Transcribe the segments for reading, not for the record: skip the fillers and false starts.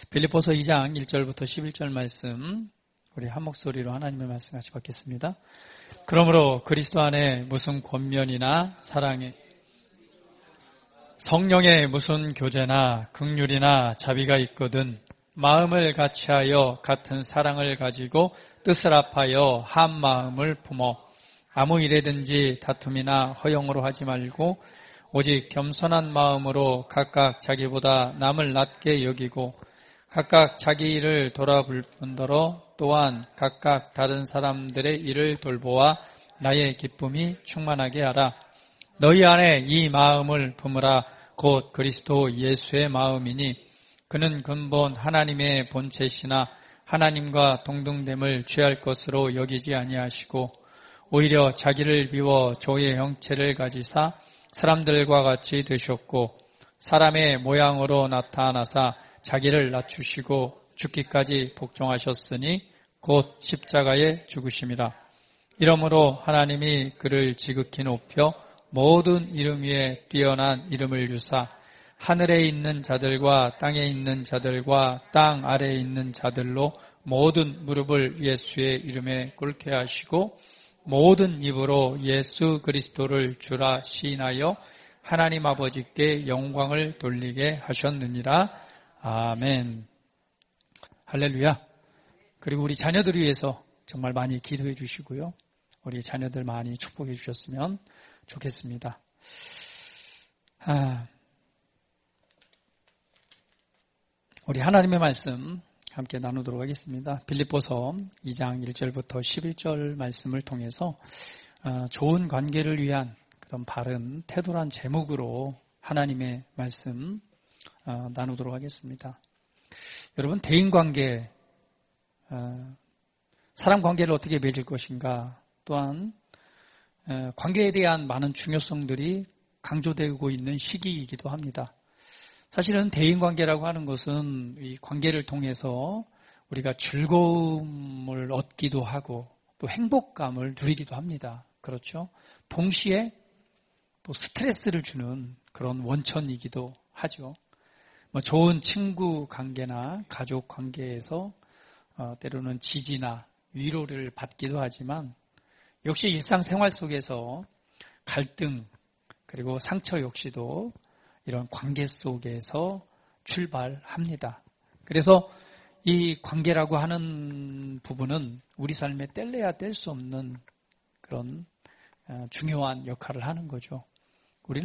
빌립보서 2장 1절부터 11절 말씀, 우리 한 목소리로 하나님의 말씀 같이 받겠습니다. 그러므로 그리스도 안에 무슨 권면이나 사랑에 성령의 무슨 교제나 긍휼이나 자비가 있거든 마음을 같이하여 같은 사랑을 가지고 뜻을 합하여 한 마음을 품어 아무 일에든지 다툼이나 허영으로 하지 말고 오직 겸손한 마음으로 각각 자기보다 남을 낮게 여기고 각각 자기 일을 돌아볼 뿐더러 또한 각각 다른 사람들의 일을 돌보아 나의 기쁨이 충만하게 하라. 너희 안에 이 마음을 품으라. 곧 그리스도 예수의 마음이니 그는 근본 하나님의 본체시나 하나님과 동등됨을 취할 것으로 여기지 아니하시고 오히려 자기를 비워 조의 형체를 가지사 사람들과 같이 되셨고 사람의 모양으로 나타나사 자기를 낮추시고 죽기까지 복종하셨으니 곧 십자가에 죽으심이라. 이러므로 하나님이 그를 지극히 높여 모든 이름 위에 뛰어난 이름을 주사 하늘에 있는 자들과 땅에 있는 자들과 땅 아래에 있는 자들로 모든 무릎을 예수의 이름에 꿇게 하시고 모든 입으로 예수 그리스도를 주라 시인하여 하나님 아버지께 영광을 돌리게 하셨느니라. 아멘. 할렐루야. 그리고 우리 자녀들을 위해서 정말 많이 기도해 주시고요. 우리 자녀들 많이 축복해 주셨으면 좋겠습니다. 우리 하나님의 말씀 함께 나누도록 하겠습니다. 빌립보서 2장 1절부터 11절 말씀을 통해서 좋은 관계를 위한 그런 바른 태도란 제목으로 하나님의 말씀 나누도록 하겠습니다. 여러분, 대인관계, 사람 관계를 어떻게 맺을 것인가, 또한 관계에 대한 많은 중요성들이 강조되고 있는 시기이기도 합니다. 사실은 대인관계라고 하는 것은 이 관계를 통해서 우리가 즐거움을 얻기도 하고 또 행복감을 누리기도 합니다. 그렇죠? 동시에 또 스트레스를 주는 그런 원천이기도 하죠. 좋은 친구 관계나 가족 관계에서 때로는 지지나 위로를 받기도 하지만 역시 일상생활 속에서 갈등 그리고 상처 역시도 이런 관계 속에서 출발합니다. 그래서 이 관계라고 하는 부분은 우리 삶에 뗄래야 뗄 수 없는 그런 중요한 역할을 하는 거죠. 우리는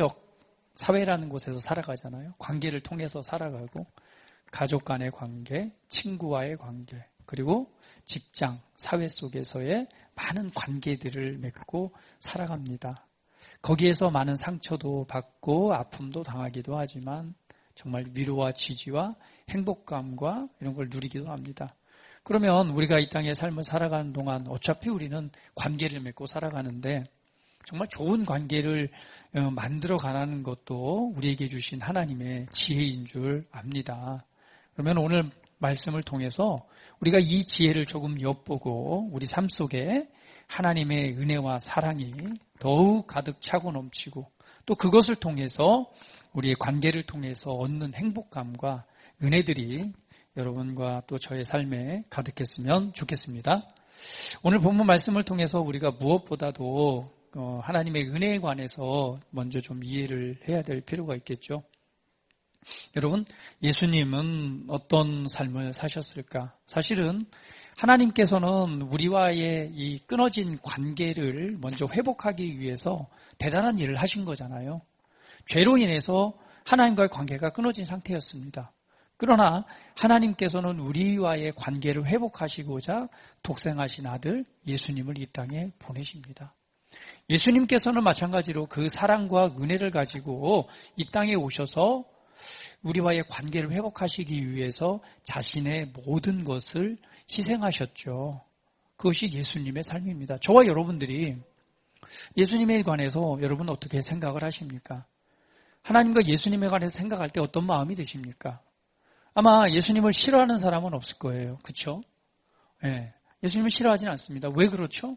사회라는 곳에서 살아가잖아요. 관계를 통해서 살아가고 가족 간의 관계, 친구와의 관계, 그리고 직장, 사회 속에서의 많은 관계들을 맺고 살아갑니다. 거기에서 많은 상처도 받고 아픔도 당하기도 하지만 정말 위로와 지지와 행복감과 이런 걸 누리기도 합니다. 그러면 우리가 이 땅의 삶을 살아가는 동안 어차피 우리는 관계를 맺고 살아가는데 정말 좋은 관계를 만들어가는 것도 우리에게 주신 하나님의 지혜인 줄 압니다. 그러면 오늘 말씀을 통해서 우리가 이 지혜를 조금 엿보고 우리 삶 속에 하나님의 은혜와 사랑이 더욱 가득 차고 넘치고 또 그것을 통해서 우리의 관계를 통해서 얻는 행복감과 은혜들이 여러분과 또 저의 삶에 가득했으면 좋겠습니다. 오늘 본문 말씀을 통해서 우리가 무엇보다도 하나님의 은혜에 관해서 먼저 좀 이해를 해야 될 필요가 있겠죠. 여러분, 예수님은 어떤 삶을 사셨을까? 사실은 하나님께서는 우리와의 이 끊어진 관계를 먼저 회복하기 위해서 대단한 일을 하신 거잖아요. 죄로 인해서 하나님과의 관계가 끊어진 상태였습니다. 그러나 하나님께서는 우리와의 관계를 회복하시고자 독생하신 아들 예수님을 이 땅에 보내십니다. 예수님께서는 마찬가지로 그 사랑과 은혜를 가지고 이 땅에 오셔서 우리와의 관계를 회복하시기 위해서 자신의 모든 것을 희생하셨죠. 그것이 예수님의 삶입니다. 저와 여러분들이 예수님에 관해서 여러분 어떻게 생각을 하십니까? 하나님과 예수님에 관해서 생각할 때 어떤 마음이 드십니까? 아마 예수님을 싫어하는 사람은 없을 거예요. 그렇죠? 네. 예수님을 싫어하지는 않습니다. 왜 그렇죠?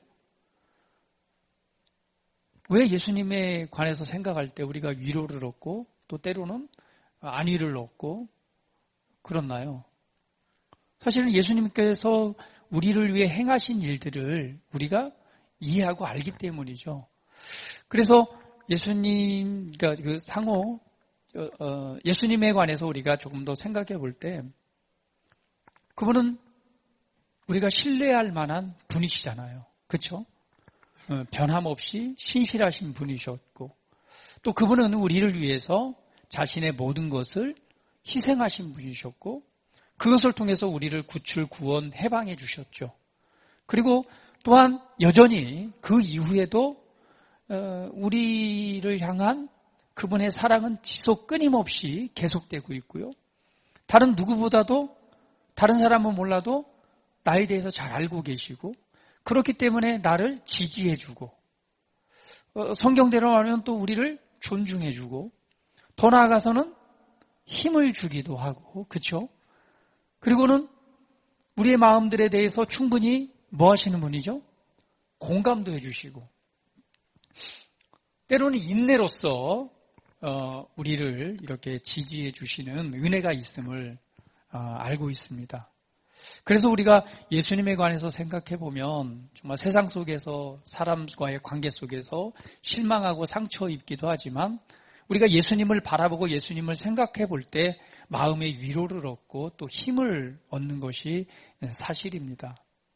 왜 예수님에 관해서 생각할 때 우리가 위로를 얻고 또 때로는 안위를 얻고 그렇나요? 사실은 예수님께서 우리를 위해 행하신 일들을 우리가 이해하고 알기 때문이죠. 그래서 예수님, 그러니까 그 상호, 예수님에 관해서 우리가 조금 더 생각해 볼 때, 그분은 우리가 신뢰할 만한 분이시잖아요. 그렇죠? 변함없이 신실하신 분이셨고, 또 그분은 우리를 위해서 자신의 모든 것을 희생하신 분이셨고, 그것을 통해서 우리를 구출, 구원, 해방해 주셨죠. 그리고 또한 여전히 그 이후에도 우리를 향한 그분의 사랑은 지속 끊임없이 계속되고 있고요. 다른 누구보다도, 다른 사람은 몰라도 나에 대해서 잘 알고 계시고, 그렇기 때문에 나를 지지해주고, 성경대로 하면 또 우리를 존중해주고, 더 나아가서는 힘을 주기도 하고, 그렇죠? 그리고는 우리의 마음들에 대해서 충분히 뭐 하시는 분이죠? 공감도 해주시고, 때로는 인내로서 우리를 이렇게 지지해 주시는 은혜가 있음을 알고 있습니다. 그래서 우리가 예수님에 관해서 생각해 보면 정말 세상 속에서 사람과의 관계 속에서 실망하고 상처 입기도 하지만 우리가 예수님을 바라보고 예수님을 생각해 볼 때 마음의 위로를 얻고 또 힘을 얻는 것이 사실입니다.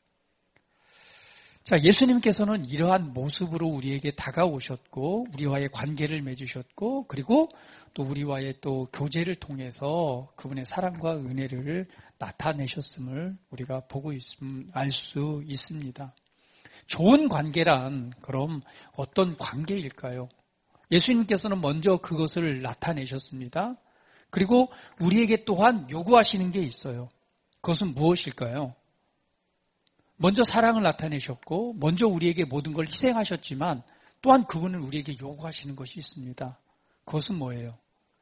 자, 예수님께서는 이러한 모습으로 우리에게 다가오셨고 우리와의 관계를 맺으셨고 그리고 또 우리와의 또 교제를 통해서 그분의 사랑과 은혜를 나타내셨음을 우리가 보고 알 수 있습니다. 좋은 관계란 그럼 어떤 관계일까요? 예수님께서는 먼저 그것을 나타내셨습니다. 그리고 우리에게 또한 요구하시는 게 있어요. 그것은 무엇일까요? 먼저 사랑을 나타내셨고 먼저 우리에게 모든 걸 희생하셨지만 또한 그분은 우리에게 요구하시는 것이 있습니다. 그것은 뭐예요?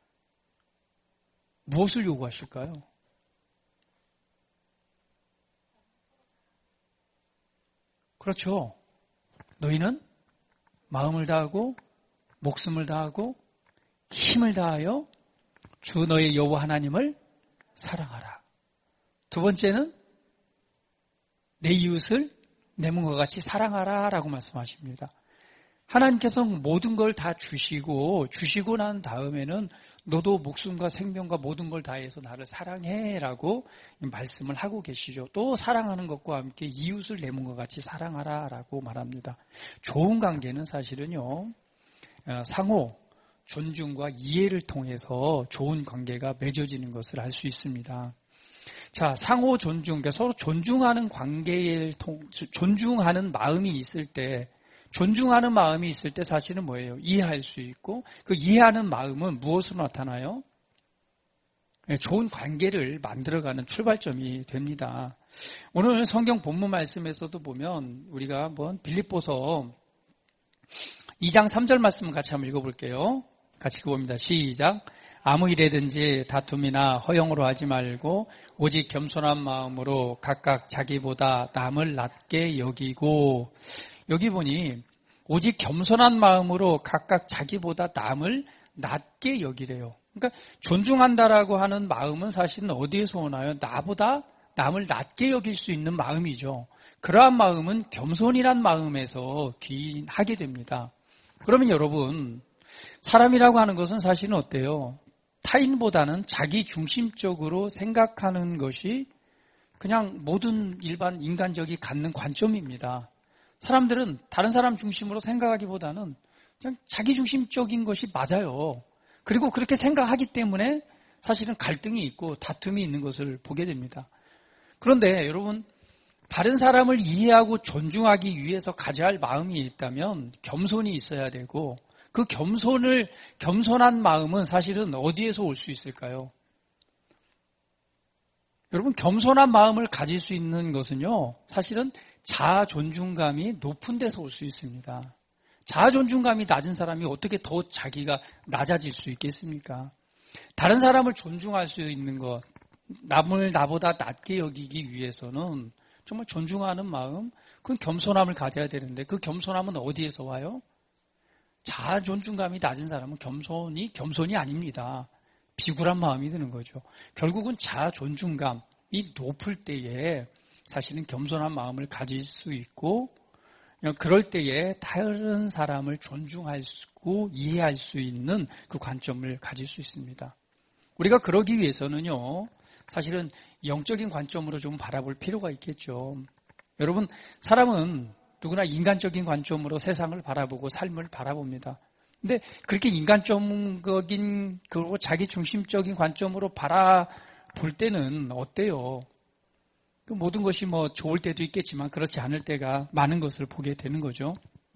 무엇을 요구하실까요? 그렇죠. 너희는 마음을 다하고 목숨을 다하고 힘을 다하여 주 너의 여호와 하나님을 사랑하라. 두 번째는 내 이웃을 내 몸과 같이 사랑하라 라고 말씀하십니다. 하나님께서 모든 걸 다 주시고 난 다음에는 너도 목숨과 생명과 모든 걸 다해서 나를 사랑해 라고 말씀을 하고 계시죠. 또 사랑하는 것과 함께 이웃을 내 몸과 같이 사랑하라 라고 말합니다. 좋은 관계는 사실은요, 상호 존중과 이해를 통해서 좋은 관계가 맺어지는 것을 알 수 있습니다. 자, 상호 존중, 그러니까 서로 존중하는 관계를 존중하는 마음이 있을 때, 존중하는 마음이 있을 때 사실은 뭐예요? 이해할 수 있고, 그 이해하는 마음은 무엇으로 나타나요? 좋은 관계를 만들어가는 출발점이 됩니다. 오늘 성경 본문 말씀에서도 보면 우리가 한번 빌립보서 2장 3절 말씀 같이 한번 읽어볼게요. 같이 읽어봅니다. 시작. 아무 일에든지 다툼이나 허영으로 하지 말고 오직 겸손한 마음으로 각각 자기보다 남을 낮게 여기고, 여기 보니 오직 겸손한 마음으로 각각 자기보다 남을 낮게 여기래요. 그러니까 존중한다라고 하는 마음은 사실은 어디에서 오나요? 나보다 남을 낮게 여길 수 있는 마음이죠. 그러한 마음은 겸손이란 마음에서 기인하게 됩니다. 그러면 여러분, 사람이라고 하는 것은 사실은 어때요? 타인보다는 자기 중심적으로 생각하는 것이 그냥 모든 일반 인간적이 갖는 관점입니다. 사람들은 다른 사람 중심으로 생각하기보다는 그냥 자기 중심적인 것이 맞아요. 그리고 그렇게 생각하기 때문에 사실은 갈등이 있고 다툼이 있는 것을 보게 됩니다. 그런데 여러분, 다른 사람을 이해하고 존중하기 위해서 가져야 할 마음이 있다면 겸손이 있어야 되고, 그 겸손한 마음은 사실은 어디에서 올 수 있을까요? 여러분, 겸손한 마음을 가질 수 있는 것은요, 사실은 자아 존중감이 높은 데서 올 수 있습니다. 자아 존중감이 낮은 사람이 어떻게 더 자기가 낮아질 수 있겠습니까? 다른 사람을 존중할 수 있는 것, 남을 나보다 낮게 여기기 위해서는 정말 존중하는 마음, 그건 겸손함을 가져야 되는데 그 겸손함은 어디에서 와요? 자아 존중감이 낮은 사람은 겸손이 아닙니다. 비굴한 마음이 드는 거죠. 결국은 자아 존중감이 높을 때에 사실은 겸손한 마음을 가질 수 있고 그럴 때에 다른 사람을 존중할 수 이해할 수 있는 그 관점을 가질 수 있습니다. 우리가 그러기 위해서는요, 사실은 영적인 관점으로 좀 바라볼 필요가 있겠죠. 여러분, 사람은 누구나 인간적인 관점으로 세상을 바라보고 삶을 바라봅니다. 근데 그렇게 인간적인 그리고 자기 중심적인 관점으로 바라볼 때는 어때요? 그 모든 것이 좋을 때도 있겠지만 그렇지 않을 때가 많은 것을 보게 되는 거죠.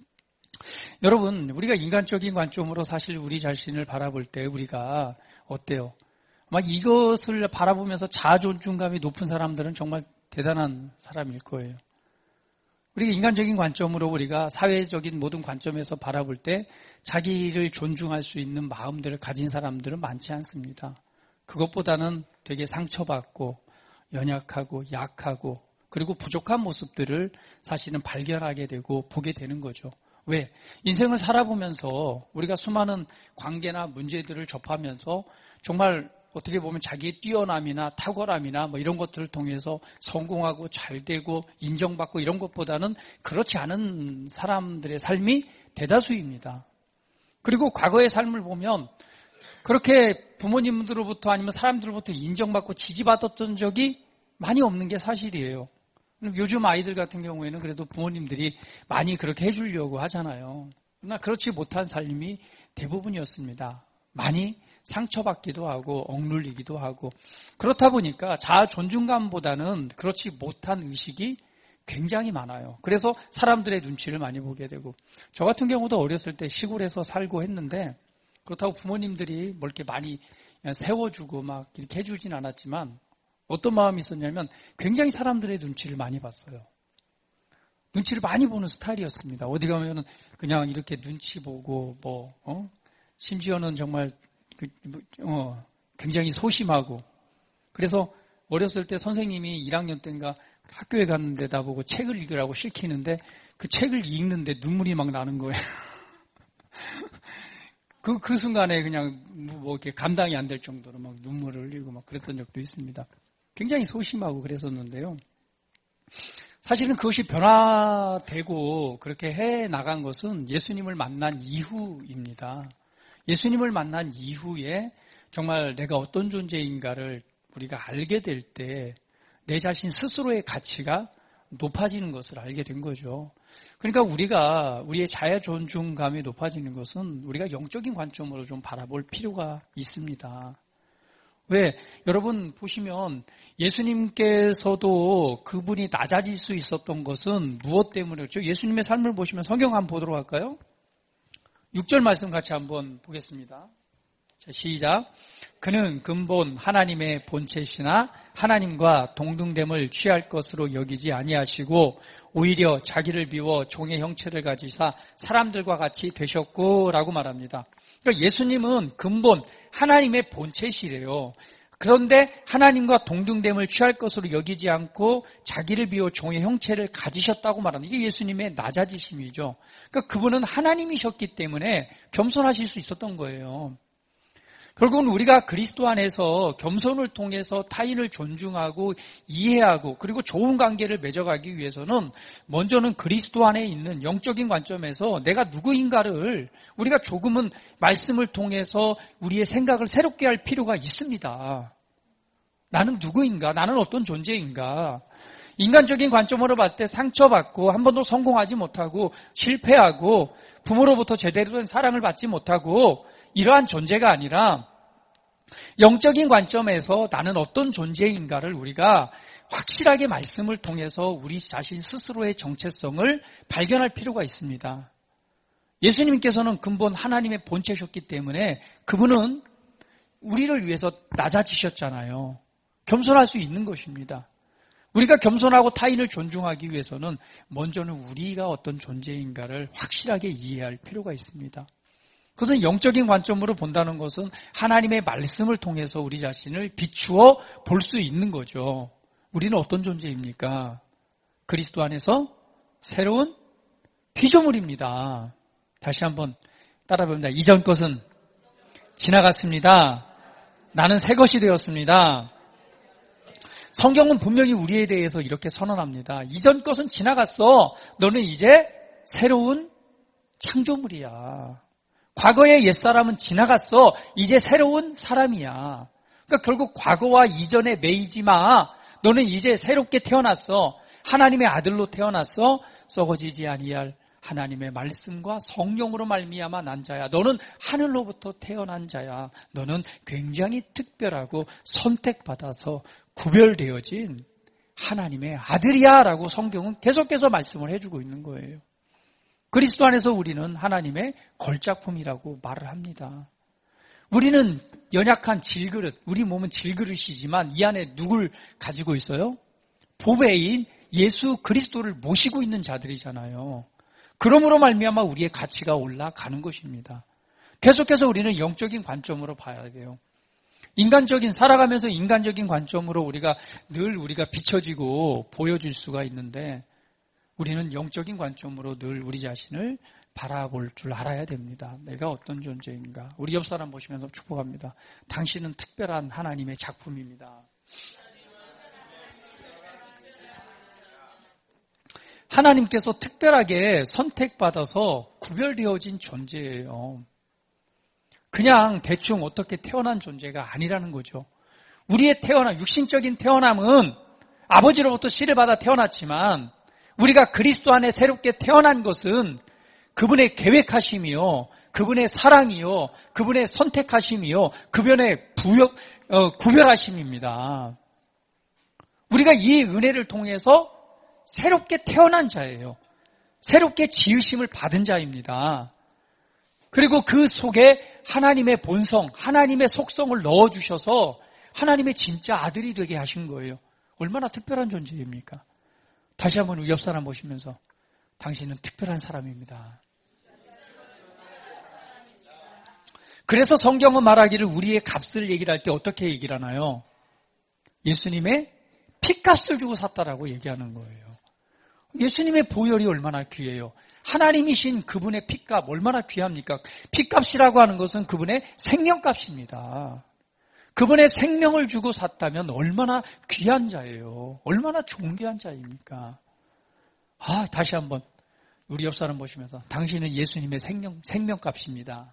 여러분, 우리가 인간적인 관점으로 사실 우리 자신을 바라볼 때 우리가 어때요? 막 이것을 바라보면서 자아 존중감이 높은 사람들은 정말 대단한 사람일 거예요. 우리가 인간적인 관점으로 우리가 사회적인 모든 관점에서 바라볼 때 자기를 존중할 수 있는 마음들을 가진 사람들은 많지 않습니다. 그것보다는 되게 상처받고 연약하고 약하고 그리고 부족한 모습들을 사실은 발견하게 되고 보게 되는 거죠. 왜? 인생을 살아보면서 우리가 수많은 관계나 문제들을 접하면서 정말 어떻게 보면 자기의 뛰어남이나 탁월함이나 이런 것들을 통해서 성공하고 잘 되고 인정받고 이런 것보다는 그렇지 않은 사람들의 삶이 대다수입니다. 그리고 과거의 삶을 보면 그렇게 부모님들로부터 아니면 사람들로부터 인정받고 지지받았던 적이 많이 없는 게 사실이에요. 요즘 아이들 같은 경우에는 그래도 부모님들이 많이 그렇게 해주려고 하잖아요. 그러나 그렇지 못한 삶이 대부분이었습니다. 많이 상처받기도 하고 억눌리기도 하고 그렇다 보니까 자아 존중감보다는 그렇지 못한 의식이 굉장히 많아요. 그래서 사람들의 눈치를 많이 보게 되고 저 같은 경우도 어렸을 때 시골에서 살고 했는데 그렇다고 부모님들이 이렇게 많이 세워주고 막 이렇게 해주진 않았지만 어떤 마음이 있었냐면 굉장히 사람들의 눈치를 많이 봤어요. 눈치를 많이 보는 스타일이었습니다. 어디 가면 그냥 이렇게 눈치 보고 심지어는 정말 굉장히 소심하고 그래서 어렸을 때 선생님이 1학년 때인가 학교에 갔는데 나보고 책을 읽으라고 시키는데 그 책을 읽는데 눈물이 막 나는 거예요. 그 순간에 그냥 이렇게 감당이 안 될 정도로 막 눈물을 흘리고 막 그랬던 적도 있습니다. 굉장히 소심하고 그랬었는데요. 사실은 그것이 변화되고 그렇게 해 나간 것은 예수님을 만난 이후입니다. 예수님을 만난 이후에 정말 내가 어떤 존재인가를 우리가 알게 될 때 내 자신 스스로의 가치가 높아지는 것을 알게 된 거죠. 그러니까 우리의 자아 존중감이 높아지는 것은 우리가 영적인 관점으로 좀 바라볼 필요가 있습니다. 왜? 여러분 보시면 예수님께서도 그분이 낮아질 수 있었던 것은 무엇 때문이었죠? 예수님의 삶을 보시면 성경 한번 보도록 할까요? 6절 말씀 같이 한번 보겠습니다. 자, 시작. 그는 근본 하나님의 본체시나 하나님과 동등됨을 취할 것으로 여기지 아니하시고 오히려 자기를 비워 종의 형체를 가지사 사람들과 같이 되셨고 라고 말합니다. 그러니까 예수님은 근본 하나님의 본체시래요. 그런데 하나님과 동등됨을 취할 것으로 여기지 않고 자기를 비워 종의 형체를 가지셨다고 말합니다. 이게 예수님의 낮아지심이죠. 그러니까 그분은 하나님이셨기 때문에 겸손하실 수 있었던 거예요. 결국은 우리가 그리스도 안에서 겸손을 통해서 타인을 존중하고 이해하고 그리고 좋은 관계를 맺어가기 위해서는 먼저는 그리스도 안에 있는 영적인 관점에서 내가 누구인가를 우리가 조금은 말씀을 통해서 우리의 생각을 새롭게 할 필요가 있습니다. 나는 누구인가? 나는 어떤 존재인가? 인간적인 관점으로 봤을 때 상처받고 한 번도 성공하지 못하고 실패하고 부모로부터 제대로 된 사랑을 받지 못하고 이러한 존재가 아니라 영적인 관점에서 나는 어떤 존재인가를 우리가 확실하게 말씀을 통해서 우리 자신 스스로의 정체성을 발견할 필요가 있습니다. 예수님께서는 근본 하나님의 본체셨기 때문에 그분은 우리를 위해서 낮아지셨잖아요. 겸손할 수 있는 것입니다. 우리가 겸손하고 타인을 존중하기 위해서는 먼저는 우리가 어떤 존재인가를 확실하게 이해할 필요가 있습니다. 그것은 영적인 관점으로 본다는 것은 하나님의 말씀을 통해서 우리 자신을 비추어 볼 수 있는 거죠. 우리는 어떤 존재입니까? 그리스도 안에서 새로운 피조물입니다. 다시 한번 따라 봅니다. 이전 것은 지나갔습니다. 나는 새 것이 되었습니다. 성경은 분명히 우리에 대해서 이렇게 선언합니다. 이전 것은 지나갔어. 너는 이제 새로운 창조물이야. 과거의 옛사람은 지나갔어. 이제 새로운 사람이야. 그러니까 결국 과거와 이전에 매이지 마. 너는 이제 새롭게 태어났어. 하나님의 아들로 태어났어. 썩어지지 아니할 하나님의 말씀과 성령으로 말미암아 난 자야. 너는 하늘로부터 태어난 자야. 너는 굉장히 특별하고 선택받아서 구별되어진 하나님의 아들이야 라고 성경은 계속해서 말씀을 해주고 있는 거예요. 그리스도 안에서 우리는 하나님의 걸작품이라고 말을 합니다. 우리는 연약한 질그릇, 우리 몸은 질그릇이지만 이 안에 누굴 가지고 있어요? 보배인 예수 그리스도를 모시고 있는 자들이잖아요. 그러므로 말미암아 우리의 가치가 올라가는 것입니다. 계속해서 우리는 영적인 관점으로 봐야 돼요. 살아가면서 인간적인 관점으로 우리가 비춰지고 보여줄 수가 있는데 우리는 영적인 관점으로 늘 우리 자신을 바라볼 줄 알아야 됩니다. 내가 어떤 존재인가. 우리 옆 사람 보시면서 축복합니다. 당신은 특별한 하나님의 작품입니다. 하나님께서 특별하게 선택받아서 구별되어진 존재예요. 그냥 대충 어떻게 태어난 존재가 아니라는 거죠. 우리의 육신적인 태어남은 아버지로부터 씨를 받아 태어났지만 우리가 그리스도 안에 새롭게 태어난 것은 그분의 계획하심이요, 그분의 사랑이요, 그분의 선택하심이요, 그분의 구별하심입니다. 우리가 이 은혜를 통해서 새롭게 태어난 자예요. 새롭게 지으심을 받은 자입니다. 그리고 그 속에 하나님의 본성, 하나님의 속성을 넣어주셔서 하나님의 진짜 아들이 되게 하신 거예요. 얼마나 특별한 존재입니까? 다시 한번 우리 옆 사람 보시면서 당신은 특별한 사람입니다. 그래서 성경은 말하기를 우리의 값을 얘기를 할 때 어떻게 얘기를 하나요? 예수님의 핏값을 주고 샀다라고 얘기하는 거예요. 예수님의 보혈이 얼마나 귀해요. 하나님이신 그분의 핏값 얼마나 귀합니까? 핏값이라고 하는 것은 그분의 생명값입니다. 그분의 생명을 주고 샀다면 얼마나 귀한 자예요. 얼마나 존귀한 자입니까? 다시 한번 우리 옆 사람 보시면서 당신은 예수님의 생명값입니다.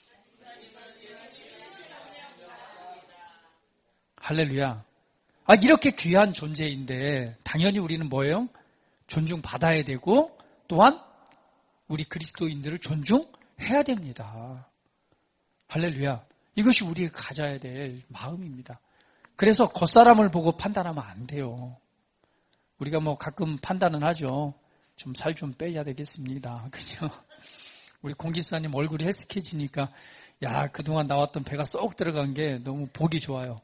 할렐루야. 이렇게 귀한 존재인데 당연히 우리는 뭐예요? 존중받아야 되고 또한 우리 그리스도인들을 존중해야 됩니다. 할렐루야. 이것이 우리가 가져야 될 마음입니다. 그래서 겉사람을 보고 판단하면 안 돼요. 우리가 가끔 판단은 하죠. 좀 살 좀 빼야 되겠습니다. 그죠? 우리 공기사님 얼굴이 헬스케지니까 그동안 나왔던 배가 쏙 들어간 게 너무 보기 좋아요.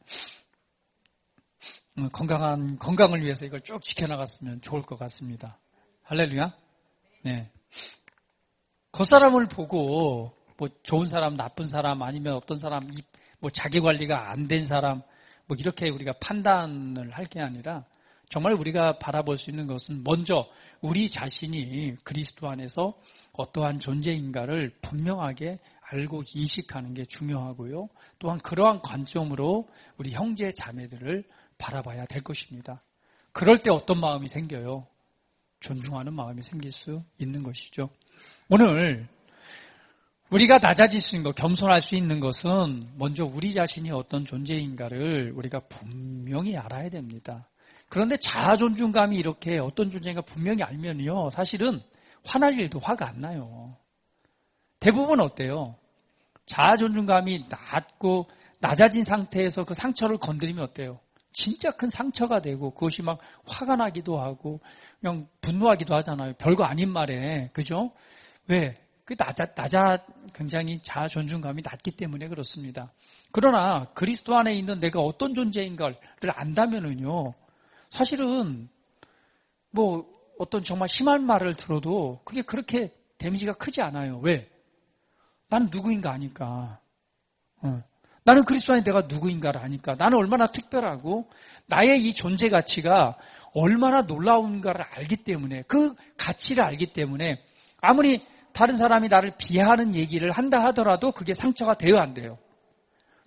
건강을 위해서 이걸 쭉 지켜나갔으면 좋을 것 같습니다. 할렐루야. 네. 겉사람을 보고 좋은 사람, 나쁜 사람, 아니면 어떤 사람, 자기 관리가 안 된 사람, 이렇게 우리가 판단을 할 게 아니라 정말 우리가 바라볼 수 있는 것은 먼저 우리 자신이 그리스도 안에서 어떠한 존재인가를 분명하게 알고 인식하는 게 중요하고요. 또한 그러한 관점으로 우리 형제 자매들을 바라봐야 될 것입니다. 그럴 때 어떤 마음이 생겨요? 존중하는 마음이 생길 수 있는 것이죠. 오늘 우리가 낮아질 수 있는 것, 겸손할 수 있는 것은 먼저 우리 자신이 어떤 존재인가를 우리가 분명히 알아야 됩니다. 그런데 자아 존중감이 이렇게 어떤 존재인가 분명히 알면요, 사실은 화날 일도 화가 안 나요. 대부분 어때요? 자아 존중감이 낮고 낮아진 상태에서 그 상처를 건드리면 어때요? 진짜 큰 상처가 되고 그것이 막 화가 나기도 하고 그냥 분노하기도 하잖아요. 별거 아닌 말에. 그죠? 왜? 굉장히 자아 존중감이 낮기 때문에 그렇습니다. 그러나 그리스도 안에 있는 내가 어떤 존재인가를 안다면은요, 사실은 어떤 정말 심한 말을 들어도 그게 그렇게 데미지가 크지 않아요. 왜? 나는 누구인가 아니까. 나는 그리스도 안에 내가 누구인가를 아니까. 나는 얼마나 특별하고 나의 이 존재 가치가 얼마나 놀라운가를 알기 때문에, 그 가치를 알기 때문에 아무리 다른 사람이 나를 비하하는 얘기를 한다 하더라도 그게 상처가 돼요, 안 돼요?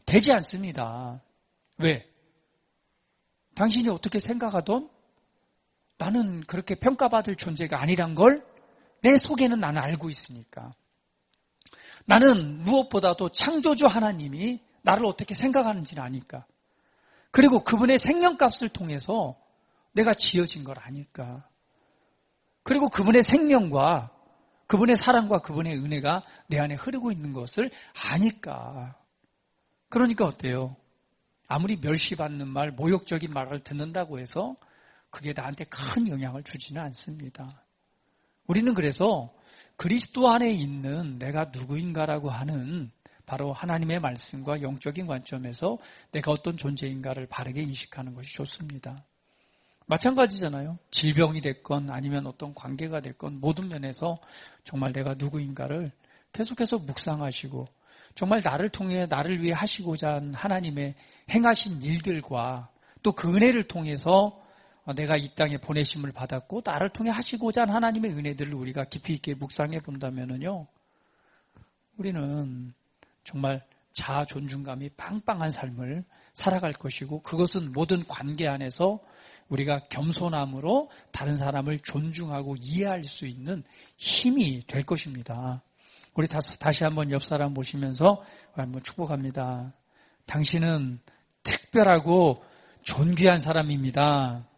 되지 않습니다. 왜? 당신이 어떻게 생각하던 나는 그렇게 평가받을 존재가 아니란 걸 내 속에는 나는 알고 있으니까. 나는 무엇보다도 창조주 하나님이 나를 어떻게 생각하는지를 아니까. 그리고 그분의 생명값을 통해서 내가 지어진 걸 아니까. 그리고 그분의 생명과 그분의 사랑과 그분의 은혜가 내 안에 흐르고 있는 것을 아니까. 그러니까 어때요? 아무리 멸시받는 말, 모욕적인 말을 듣는다고 해서 그게 나한테 큰 영향을 주지는 않습니다. 우리는 그래서 그리스도 안에 있는 내가 누구인가라고 하는 바로 하나님의 말씀과 영적인 관점에서 내가 어떤 존재인가를 바르게 인식하는 것이 좋습니다. 마찬가지잖아요. 질병이 됐건 아니면 어떤 관계가 됐건 모든 면에서 정말 내가 누구인가를 계속해서 묵상하시고 정말 나를 통해 나를 위해 하시고자 한 하나님의 행하신 일들과 또 그 은혜를 통해서 내가 이 땅에 보내심을 받았고 나를 통해 하시고자 한 하나님의 은혜들을 우리가 깊이 있게 묵상해 본다면요, 우리는 정말 자아 존중감이 빵빵한 삶을 살아갈 것이고 그것은 모든 관계 안에서 우리가 겸손함으로 다른 사람을 존중하고 이해할 수 있는 힘이 될 것입니다. 우리 다시 한번 옆 사람 보시면서 한번 축복합니다. 당신은 특별하고 존귀한 사람입니다.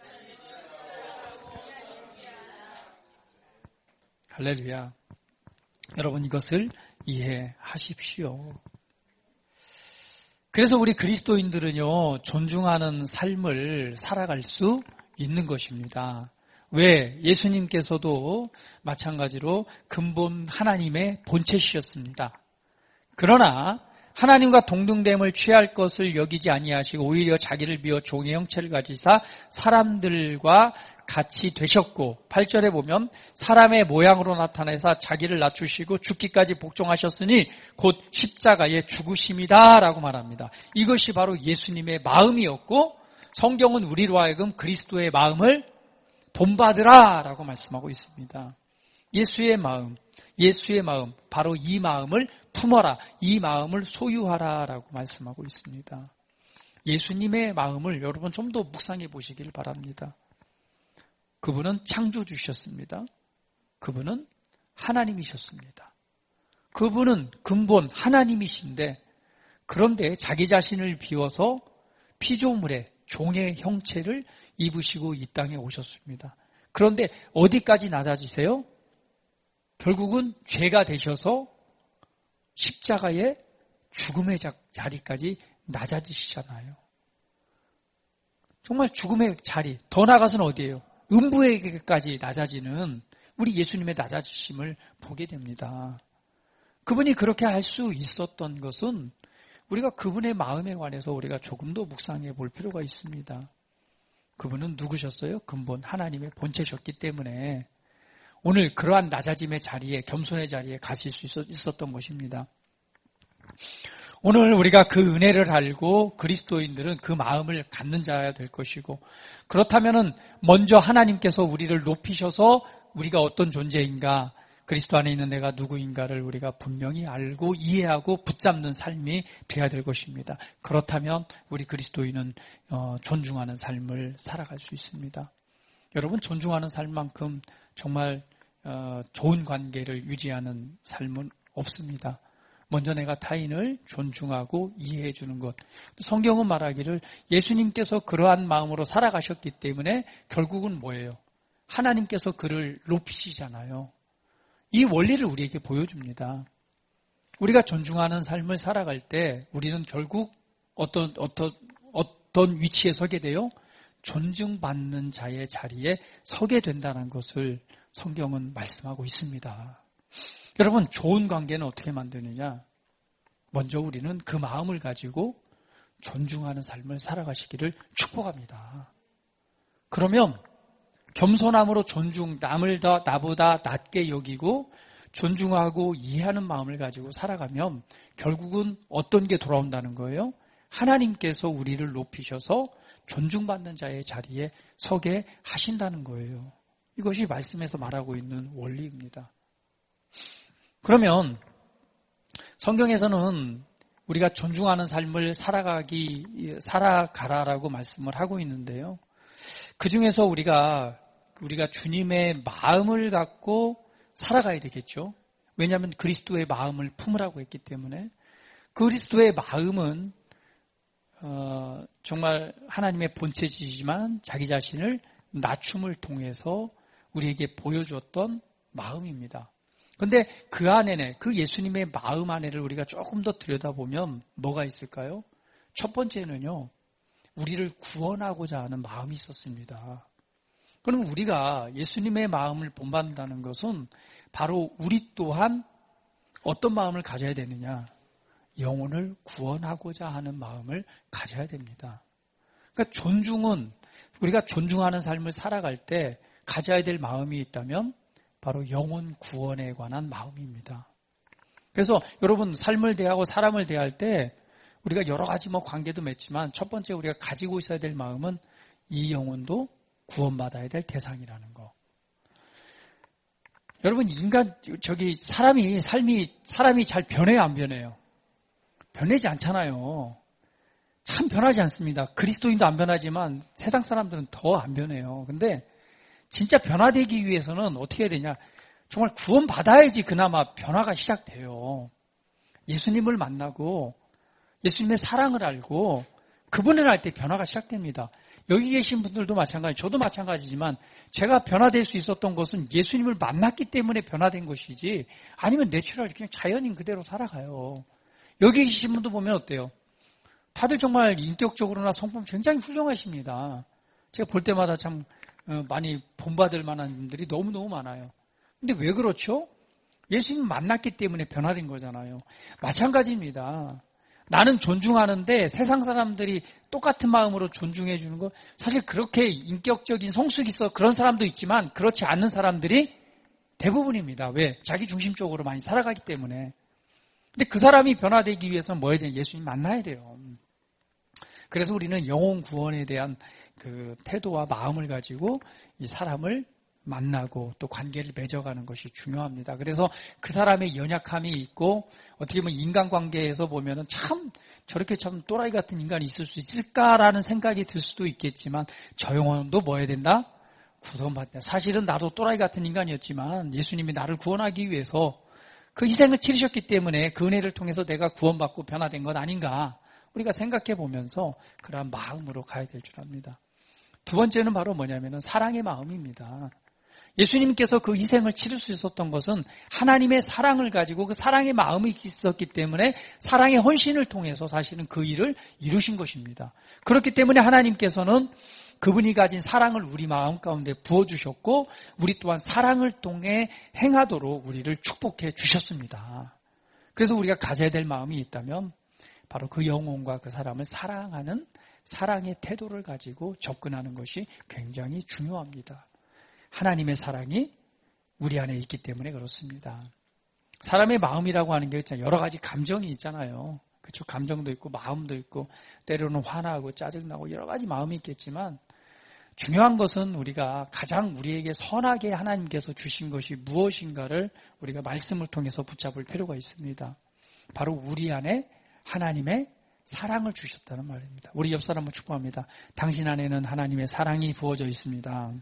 할렐루야. 여러분 이것을 이해하십시오. 그래서 우리 그리스도인들은요, 존중하는 삶을 살아갈 수 있는 것입니다. 왜? 예수님께서도 마찬가지로 근본 하나님의 본체시였습니다. 그러나 하나님과 동등됨을 취할 것을 여기지 아니하시고 오히려 자기를 비워 종의 형체를 가지사 사람들과 같이 되셨고 8절에 보면 사람의 모양으로 나타내사 자기를 낮추시고 죽기까지 복종하셨으니 곧 십자가의 죽으심이다 라고 말합니다. 이것이 바로 예수님의 마음이었고 성경은 우리로 하여금 그리스도의 마음을 본받으라 라고 말씀하고 있습니다. 예수의 마음, 바로 이 마음을 품어라, 이 마음을 소유하라 라고 말씀하고 있습니다. 예수님의 마음을 여러분 좀 더 묵상해 보시길 바랍니다. 그분은 창조주셨습니다. 그분은 하나님이셨습니다. 그분은 근본 하나님이신데 그런데 자기 자신을 비워서 피조물의 종의 형체를 입으시고 이 땅에 오셨습니다. 그런데 어디까지 낮아지세요? 결국은 죄가 되셔서 십자가의 죽음의 자리까지 낮아지시잖아요. 정말 죽음의 자리, 더 나아가서는 어디예요? 음부에게까지 낮아지는 우리 예수님의 낮아지심을 보게 됩니다. 그분이 그렇게 할 수 있었던 것은 우리가 그분의 마음에 관해서 우리가 조금 더 묵상해 볼 필요가 있습니다. 그분은 누구셨어요? 근본 하나님의 본체셨기 때문에 오늘 그러한 낮아짐의 자리에, 겸손의 자리에 가실 수 있었던 것입니다. 오늘 우리가 그 은혜를 알고 그리스도인들은 그 마음을 갖는 자야 될 것이고 그렇다면은 먼저 하나님께서 우리를 높이셔서 우리가 어떤 존재인가, 그리스도 안에 있는 내가 누구인가를 우리가 분명히 알고 이해하고 붙잡는 삶이 되어야 될 것입니다. 그렇다면 우리 그리스도인은 존중하는 삶을 살아갈 수 있습니다. 여러분 존중하는 삶만큼 정말 좋은 관계를 유지하는 삶은 없습니다. 먼저 내가 타인을 존중하고 이해해 주는 것. 성경은 말하기를 예수님께서 그러한 마음으로 살아가셨기 때문에 결국은 뭐예요? 하나님께서 그를 높이시잖아요. 이 원리를 우리에게 보여줍니다. 우리가 존중하는 삶을 살아갈 때 우리는 결국 어떤 위치에 서게 돼요? 존중받는 자의 자리에 서게 된다는 것을 성경은 말씀하고 있습니다. 여러분, 좋은 관계는 어떻게 만드느냐? 먼저 우리는 그 마음을 가지고 존중하는 삶을 살아가시기를 축복합니다. 그러면 겸손함으로 남을 더 나보다 낮게 여기고 존중하고 이해하는 마음을 가지고 살아가면 결국은 어떤 게 돌아온다는 거예요? 하나님께서 우리를 높이셔서 존중받는 자의 자리에 서게 하신다는 거예요. 이것이 말씀에서 말하고 있는 원리입니다. 그러면 성경에서는 우리가 존중하는 삶을 살아가라라고 말씀을 하고 있는데요. 그 중에서 우리가 주님의 마음을 갖고 살아가야 되겠죠. 왜냐하면 그리스도의 마음을 품으라고 했기 때문에 그리스도의 마음은 정말 하나님의 본체이지만 자기 자신을 낮춤을 통해서 우리에게 보여주었던 마음입니다. 그런데 그 안에는 그 예수님의 마음 안에를 우리가 조금 더 들여다보면 뭐가 있을까요? 첫 번째는요. 우리를 구원하고자 하는 마음이 있었습니다. 그럼 우리가 예수님의 마음을 본받는다는 것은 바로 우리 또한 어떤 마음을 가져야 되느냐? 영혼을 구원하고자 하는 마음을 가져야 됩니다. 그러니까 존중은 우리가 존중하는 삶을 살아갈 때 가져야 될 마음이 있다면 바로 영혼 구원에 관한 마음입니다. 그래서 여러분 삶을 대하고 사람을 대할 때 우리가 여러 가지 관계도 맺지만 첫 번째 우리가 가지고 있어야 될 마음은 이 영혼도 구원받아야 될 대상이라는 거. 여러분 사람이 잘 변해요, 안 변해요? 변하지 않잖아요. 참 변하지 않습니다. 그리스도인도 안 변하지만 세상 사람들은 더 안 변해요. 근데 진짜 변화되기 위해서는 어떻게 해야 되냐? 정말 구원받아야지 그나마 변화가 시작돼요. 예수님을 만나고 예수님의 사랑을 알고 그분을 알 때 변화가 시작됩니다. 여기 계신 분들도 마찬가지, 저도 마찬가지지만 제가 변화될 수 있었던 것은 예수님을 만났기 때문에 변화된 것이지 아니면 내추럴 그냥 자연인 그대로 살아가요. 여기 계신 분도 보면 어때요? 다들 정말 인격적으로나 성품 굉장히 훌륭하십니다. 제가 볼 때마다 참 많이 본받을 만한 분들이 너무너무 많아요. 근데 왜 그렇죠? 예수님 만났기 때문에 변화된 거잖아요. 마찬가지입니다. 나는 존중하는데 세상 사람들이 똑같은 마음으로 존중해 주는 거 사실 그렇게 인격적인 성숙이 있어 그런 사람도 있지만 그렇지 않는 사람들이 대부분입니다. 왜? 자기 중심적으로 많이 살아가기 때문에. 근데 그 사람이 변화되기 위해서는 뭐 해야 돼요? 예수님 만나야 돼요. 그래서 우리는 영혼 구원에 대한 그 태도와 마음을 가지고 이 사람을 만나고 또 관계를 맺어가는 것이 중요합니다. 그래서 그 사람의 연약함이 있고 어떻게 보면 인간관계에서 보면은 참 저렇게 참 또라이 같은 인간이 있을 수 있을까라는 생각이 들 수도 있겠지만 저 영혼도 뭐 해야 된다? 구원받는다. 사실은 나도 또라이 같은 인간이었지만 예수님이 나를 구원하기 위해서 그 희생을 치르셨기 때문에 그 은혜를 통해서 내가 구원받고 변화된 것 아닌가 우리가 생각해 보면서 그러한 마음으로 가야 될 줄 압니다. 두 번째는 바로 뭐냐면은 사랑의 마음입니다. 예수님께서 그 희생을 치를 수 있었던 것은 하나님의 사랑을 가지고 그 사랑의 마음이 있었기 때문에 사랑의 헌신을 통해서 사실은 그 일을 이루신 것입니다. 그렇기 때문에 하나님께서는 그분이 가진 사랑을 우리 마음 가운데 부어주셨고 우리 또한 사랑을 통해 행하도록 우리를 축복해 주셨습니다. 그래서 우리가 가져야 될 마음이 있다면 바로 그 영혼과 그 사람을 사랑하는 사랑의 태도를 가지고 접근하는 것이 굉장히 중요합니다. 하나님의 사랑이 우리 안에 있기 때문에 그렇습니다. 사람의 마음이라고 하는 게 있잖아요. 여러 가지 감정이 있잖아요. 그렇죠? 감정도 있고 마음도 있고 때로는 화나고 짜증나고 여러 가지 마음이 있겠지만 중요한 것은 우리가 가장 우리에게 선하게 하나님께서 주신 것이 무엇인가를 우리가 말씀을 통해서 붙잡을 필요가 있습니다. 바로 우리 안에 하나님의 사랑을 주셨다는 말입니다. 우리 옆 사람을 축복합니다. 당신 안에는 하나님의 사랑이 부어져 있습니다.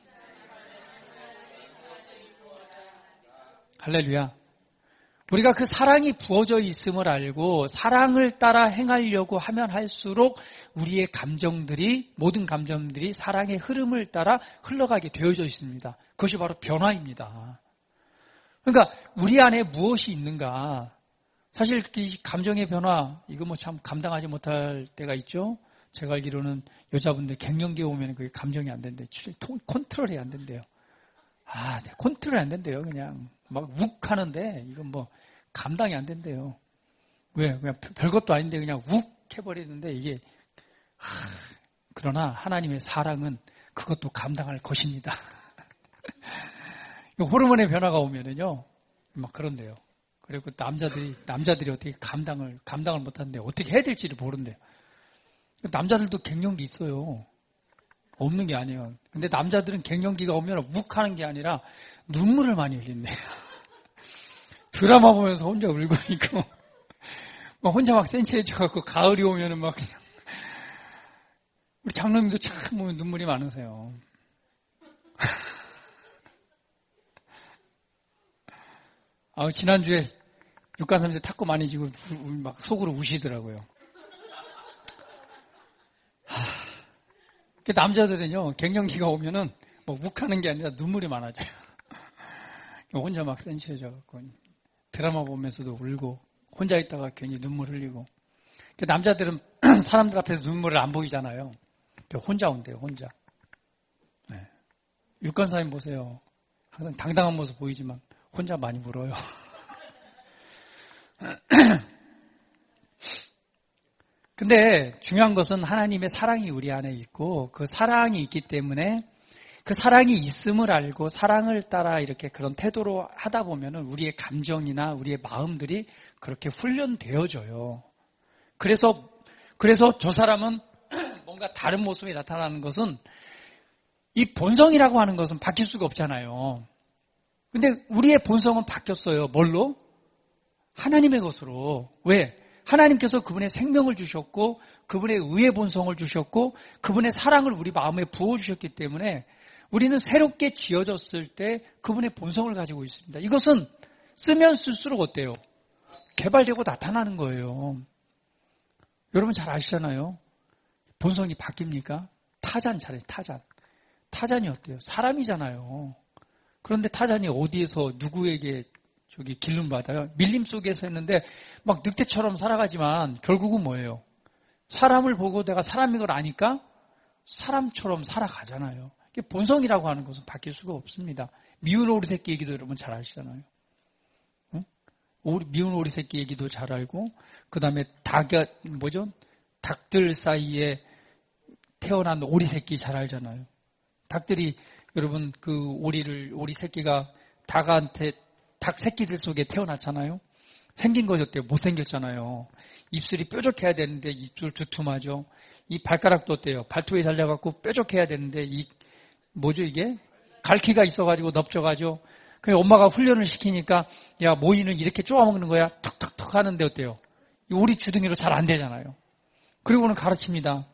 할렐루야. 우리가 그 사랑이 부어져 있음을 알고 사랑을 따라 행하려고 하면 할수록 우리의 감정들이 모든 감정들이 사랑의 흐름을 따라 흘러가게 되어져 있습니다. 그것이 바로 변화입니다. 그러니까 우리 안에 무엇이 있는가? 사실 이 감정의 변화 이거 참 감당하지 못할 때가 있죠. 제가 알기로는 여자분들 갱년기에 오면 그게 감정이 안 된대요. 컨트롤이 안 된대요. 컨트롤이 안 된대요. 그냥 막 욱 하는데 이건 감당이 안 된대요. 왜? 그냥 별것도 아닌데 그냥 욱 해버리는데 이게 그러나 하나님의 사랑은 그것도 감당할 것입니다. 호르몬의 변화가 오면은요 막 그런데요. 그리고 남자들이 어떻게 감당을 못하는데 어떻게 해야 될지를 모른대요. 남자들도 갱년기 있어요. 없는 게 아니에요. 근데 남자들은 갱년기가 오면 욱하는 게 아니라 눈물을 많이 흘린대요. 드라마 보면서 혼자 울고 있고 막 혼자 막 센치해져갖고 가을이 오면은 막 그냥 우리 장로님도 참 눈물이 많으세요. 지난주에 육가삼세 탁구 많이 지고 막 속으로 우시더라고요. 남자들은요, 갱년기가 오면은 뭐 욱하는 게 아니라 눈물이 많아져요. 혼자 막 센치해져갖고 드라마 보면서도 울고 혼자 있다가 괜히 눈물 흘리고. 남자들은 사람들 앞에서 눈물을 안 보이잖아요. 혼자 온대요, 혼자. 네. 육관사님 보세요. 항상 당당한 모습 보이지만 혼자 많이 울어요. 근데 중요한 것은 하나님의 사랑이 우리 안에 있고 그 사랑이 있기 때문에 그 사랑이 있음을 알고 사랑을 따라 이렇게 그런 태도로 하다 보면은 우리의 감정이나 우리의 마음들이 그렇게 훈련되어져요. 그래서 저 사람은 뭔가 다른 모습이 나타나는 것은 이 본성이라고 하는 것은 바뀔 수가 없잖아요. 근데 우리의 본성은 바뀌었어요. 뭘로? 하나님의 것으로. 왜? 하나님께서 그분의 생명을 주셨고 그분의 의의 본성을 주셨고 그분의 사랑을 우리 마음에 부어주셨기 때문에 우리는 새롭게 지어졌을 때 그분의 본성을 가지고 있습니다. 이것은 쓰면 쓸수록 어때요? 개발되고 나타나는 거예요. 여러분 잘 아시잖아요. 본성이 바뀝니까? 타잔 잘해요. 타잔이 어때요? 사람이잖아요. 그런데 타잔이 어디에서 누구에게 길름 받아요? 밀림 속에서 했는데 막 늑대처럼 살아가지만 결국은 뭐예요? 사람을 보고 내가 사람인 걸 아니까 사람처럼 살아가잖아요. 본성이라고 하는 것은 바뀔 수가 없습니다. 미운 오리 새끼 얘기도 여러분 잘 아시잖아요. 응? 미운 오리 새끼 얘기도 잘 알고 그 다음에 닭들 사이에 태어난 오리 새끼 잘 알잖아요. 닭들이 여러분 오리 새끼가 닭 새끼들 속에 태어났잖아요. 생긴 것이 어때요? 못생겼잖아요. 입술이 뾰족해야 되는데 입술 두툼하죠. 이 발가락도 어때요? 발톱이 달려갖고 뾰족해야 되는데 이게? 갈퀴가 있어가지고 넓져가죠. 그래서 엄마가 훈련을 시키니까 야 모이는 이렇게 쪼아먹는 거야. 턱턱턱 하는데 어때요? 오리 주둥이로 잘 안 되잖아요. 그리고는 가르칩니다.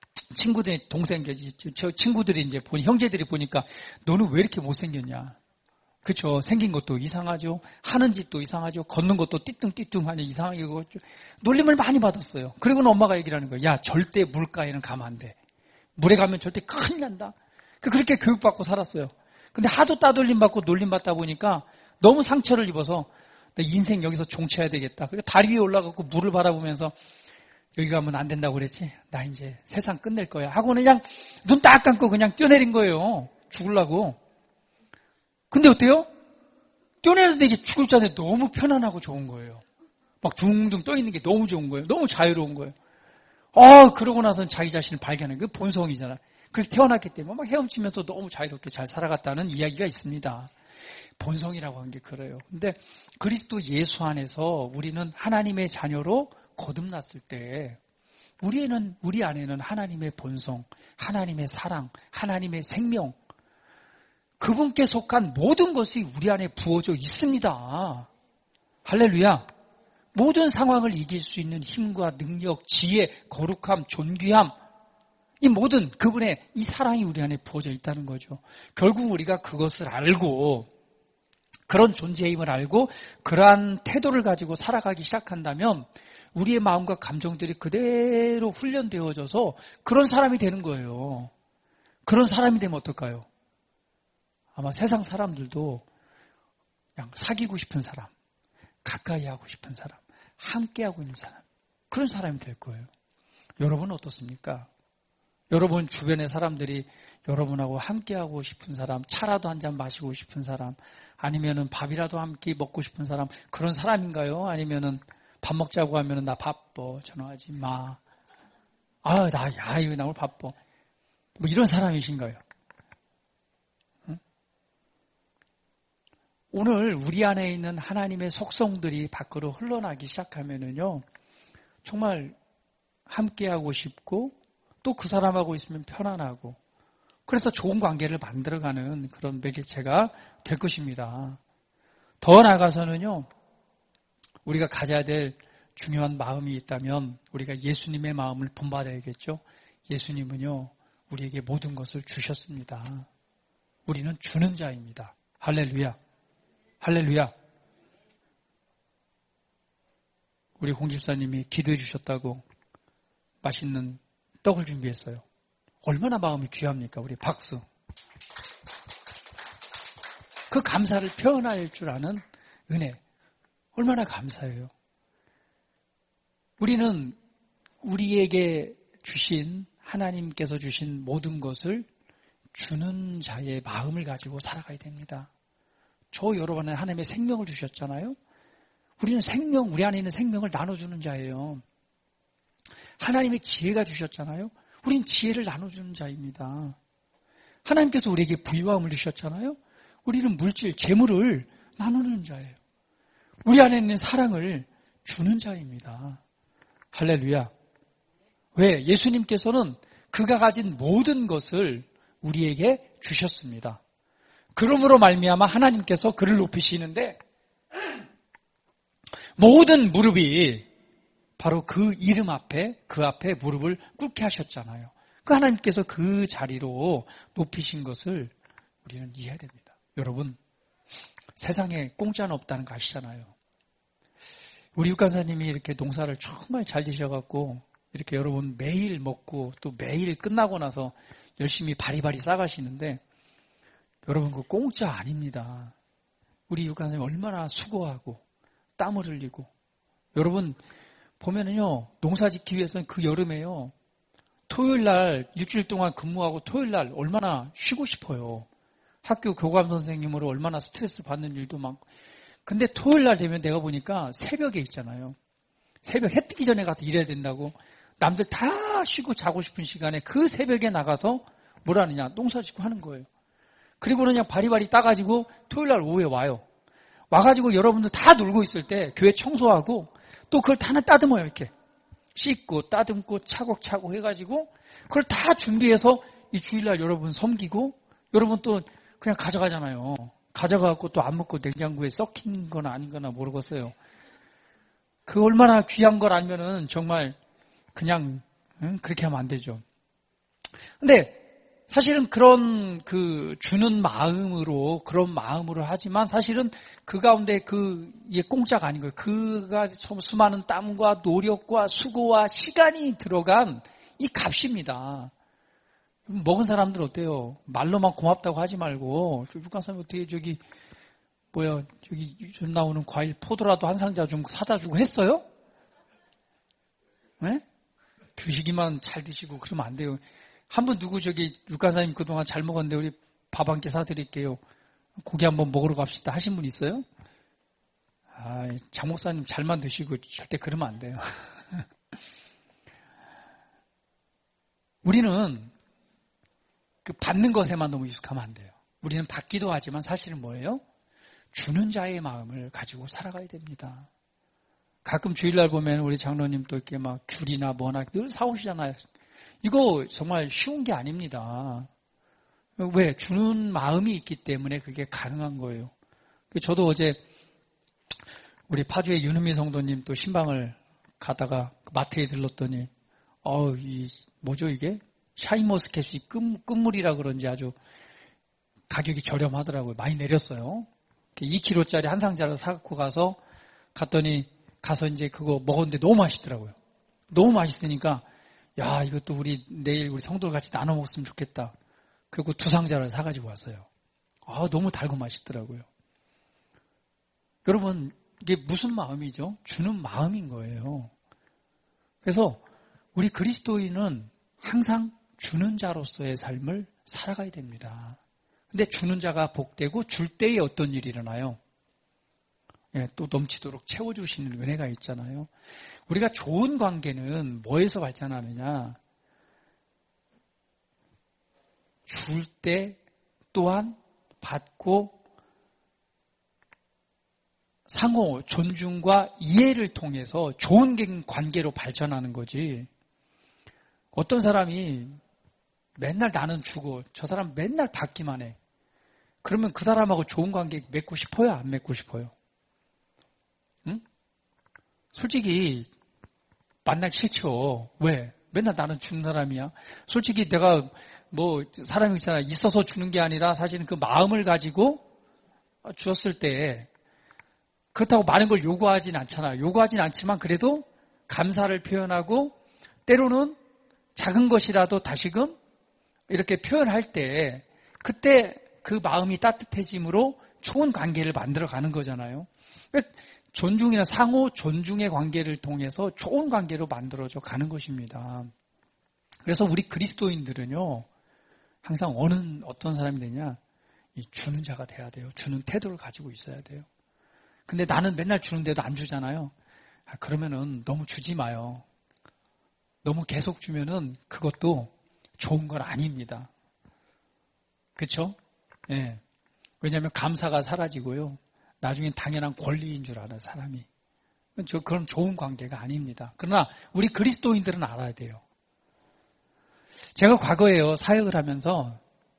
친구들이 이제 형제들이 보니까 너는 왜 이렇게 못생겼냐? 그렇죠. 생긴 것도 이상하죠. 하는 짓도 이상하죠. 걷는 것도 띠뚱띠뚱하니 이상하게 놀림을 많이 받았어요. 그리고는 엄마가 얘기를 하는 거예요. 야 절대 물가에는 가면 안 돼. 물에 가면 절대 큰일 난다. 그렇게 교육받고 살았어요. 근데 하도 따돌림 받고 놀림 받다 보니까 너무 상처를 입어서 내 인생 여기서 종쳐야 되겠다. 그래서 다리 위에 올라가고 물을 바라보면서 여기 가면 안 된다고 그랬지. 나 이제 세상 끝낼 거야. 하고는 그냥 눈 딱 감고 그냥 뛰어내린 거예요. 죽으려고. 근데 어때요? 뛰어내려도 이게 죽을 자한테 너무 편안하고 좋은 거예요. 막 둥둥 떠 있는 게 너무 좋은 거예요. 너무 자유로운 거예요. 그러고 나서는 자기 자신을 발견하는 게 본성이잖아. 그래서 태어났기 때문에 막 헤엄치면서 너무 자유롭게 잘 살아갔다는 이야기가 있습니다. 본성이라고 하는 게 그래요. 근데 그리스도 예수 안에서 우리는 하나님의 자녀로 거듭났을 때 우리 안에는 하나님의 본성, 하나님의 사랑, 하나님의 생명, 그분께 속한 모든 것이 우리 안에 부어져 있습니다. 할렐루야. 모든 상황을 이길 수 있는 힘과 능력, 지혜, 거룩함, 존귀함, 이 모든 그분의 이 사랑이 우리 안에 부어져 있다는 거죠. 결국 우리가 그것을 알고 그런 존재의 힘을 알고 그러한 태도를 가지고 살아가기 시작한다면 우리의 마음과 감정들이 그대로 훈련되어져서 그런 사람이 되는 거예요. 그런 사람이 되면 어떨까요? 아마 세상 사람들도 그냥 사귀고 싶은 사람, 가까이 하고 싶은 사람, 함께 하고 있는 사람, 그런 사람이 될 거예요. 여러분은 어떻습니까? 여러분 주변의 사람들이 여러분하고 함께하고 싶은 사람, 차라도 한 잔 마시고 싶은 사람, 아니면은 밥이라도 함께 먹고 싶은 사람, 그런 사람인가요? 아니면은 밥 먹자고 하면은 나 바빠, 전화하지 마. 나 오늘 바빠. 뭐 이런 사람이신가요? 응? 오늘 우리 안에 있는 하나님의 속성들이 밖으로 흘러나기 시작하면은요, 정말 함께하고 싶고 또 그 사람하고 있으면 편안하고 그래서 좋은 관계를 만들어가는 그런 매개체가 될 것입니다. 더 나아가서는요. 우리가 가져야 될 중요한 마음이 있다면 우리가 예수님의 마음을 본받아야겠죠. 예수님은요, 우리에게 모든 것을 주셨습니다. 우리는 주는 자입니다. 할렐루야. 할렐루야. 우리 홍 집사님이 기도해 주셨다고 맛있는 떡을 준비했어요. 얼마나 마음이 귀합니까? 우리 박수. 그 감사를 표현할 줄 아는 은혜. 얼마나 감사해요. 우리는 우리에게 주신, 하나님께서 주신 모든 것을 주는 자의 마음을 가지고 살아가야 됩니다. 저 여러분은 하나님의 생명을 주셨잖아요. 우리는 생명, 우리 안에 있는 생명을 나눠주는 자예요. 하나님의 지혜가 주셨잖아요. 우리는 지혜를 나눠주는 자입니다. 하나님께서 우리에게 부유함을 주셨잖아요. 우리는 물질, 재물을 나누는 자예요. 우리 안에 있는 사랑을 주는 자입니다. 할렐루야. 왜? 예수님께서는 그가 가진 모든 것을 우리에게 주셨습니다. 그러므로 말미암아 하나님께서 그를 높이시는데 모든 무릎이 바로 그 이름 앞에, 그 앞에 무릎을 꿇게 하셨잖아요. 그 하나님께서 그 자리로 높이신 것을 우리는 이해해야 됩니다. 여러분, 세상에 공짜는 없다는 거 아시잖아요. 우리 육간사님이 이렇게 농사를 정말 잘 지셔갖고 이렇게 여러분 매일 먹고 또 매일 끝나고 나서 열심히 바리바리 싸가시는데 여러분 그 공짜 아닙니다. 우리 육간사님 얼마나 수고하고 땀을 흘리고 여러분 보면은요 농사 짓기 위해서는 그 여름에요 토요일 날 일주일 동안 근무하고 토요일 날 얼마나 쉬고 싶어요. 학교 교감 선생님으로 얼마나 스트레스 받는 일도 많고 근데 토요일 날 되면 내가 보니까 새벽에 있잖아요. 새벽 해 뜨기 전에 가서 일해야 된다고 남들 다 쉬고 자고 싶은 시간에 그 새벽에 나가서 뭘 하느냐 농사 짓고 하는 거예요. 그리고는 그냥 바리바리 따가지고 토요일 날 오후에 와요. 와가지고 여러분들 다 놀고 있을 때 교회 청소하고 또 그걸 다 따듬어요. 이렇게 씻고 따듬고 차곡차곡 해가지고 그걸 다 준비해서 이 주일날 여러분 섬기고 여러분 또 그냥 가져가잖아요. 가져가고 또 안 먹고 냉장고에 썩힌 건 아닌거나 모르겠어요. 그 얼마나 귀한 걸 알면은 정말 그냥 그렇게 하면 안 되죠. 근데 사실은 그런 그 주는 마음으로 그런 마음으로 하지만 사실은 그 가운데 이게 공짜가 아닌 거예요. 그가 수많은 땀과 노력과 수고와 시간이 들어간 이 값입니다. 먹은 사람들 어때요? 말로만 고맙다고 하지 말고 육간사님 어떻게 저기 요즘 나오는 과일 포도라도 한 상자 좀 사다 주고 했어요? 네? 드시기만 잘 드시고 그러면 안 돼요. 한번 누구 육간사님 그동안 잘 먹었는데 우리 밥 한 끼 사드릴게요. 고기 한번 먹으러 갑시다 하신 분 있어요? 장 목사님 잘만 드시고 절대 그러면 안 돼요. 우리는 그 받는 것에만 너무 익숙하면 안 돼요. 우리는 받기도 하지만 사실은 뭐예요? 주는 자의 마음을 가지고 살아가야 됩니다. 가끔 주일날 보면 우리 장로님 또 이렇게 막 귤이나 뭐나 늘 사오시잖아요. 이거 정말 쉬운 게 아닙니다. 왜? 주는 마음이 있기 때문에 그게 가능한 거예요. 저도 어제 우리 파주의 윤은미 성도님 또 신방을 가다가 마트에 들렀더니 뭐죠 이게? 샤인머스켓이 끝물이라 그런지 아주 가격이 저렴하더라고요. 많이 내렸어요. 2kg짜리 한 상자를 사갖고 가서 이제 그거 먹었는데 너무 맛있더라고요. 너무 맛있으니까 야 이것도 내일 우리 성도들 같이 나눠 먹었으면 좋겠다. 그리고 2상자를 사가지고 왔어요. 너무 달고 맛있더라고요. 여러분 이게 무슨 마음이죠? 주는 마음인 거예요. 그래서 우리 그리스도인은 항상 주는 자로서의 삶을 살아가야 됩니다. 근데 주는 자가 복되고 줄 때에 어떤 일이 일어나요? 또 넘치도록 채워주시는 은혜가 있잖아요. 우리가 좋은 관계는 뭐에서 발전하느냐? 줄 때 또한 받고 상호 존중과 이해를 통해서 좋은 관계로 발전하는 거지. 어떤 사람이 맨날 나는 주고 저 사람 맨날 받기만 해. 그러면 그 사람하고 좋은 관계 맺고 싶어요? 안 맺고 싶어요? 응? 솔직히 만나기 싫죠. 왜? 맨날 나는 주는 사람이야. 솔직히 내가 뭐 사람이 있잖아. 있어서 주는 게 아니라 사실은 그 마음을 가지고 주었을 때 그렇다고 많은 걸 요구하진 않잖아요. 요구하진 않지만 그래도 감사를 표현하고 때로는 작은 것이라도 다시금 이렇게 표현할 때 그때 그 마음이 따뜻해짐으로 좋은 관계를 만들어가는 거잖아요. 존중이나 상호 존중의 관계를 통해서 좋은 관계로 만들어져 가는 것입니다. 그래서 우리 그리스도인들은요, 항상 어떤 사람이 되냐? 이 주는 자가 돼야 돼요. 주는 태도를 가지고 있어야 돼요. 근데 나는 맨날 주는데도 안 주잖아요. 그러면은 너무 주지 마요. 너무 계속 주면은 그것도 좋은 건 아닙니다. 그렇죠? 예. 왜냐하면 감사가 사라지고요. 나중엔 당연한 권리인 줄 아는 사람이. 그럼 좋은 관계가 아닙니다. 그러나 우리 그리스도인들은 알아야 돼요. 제가 과거에요, 사역을 하면서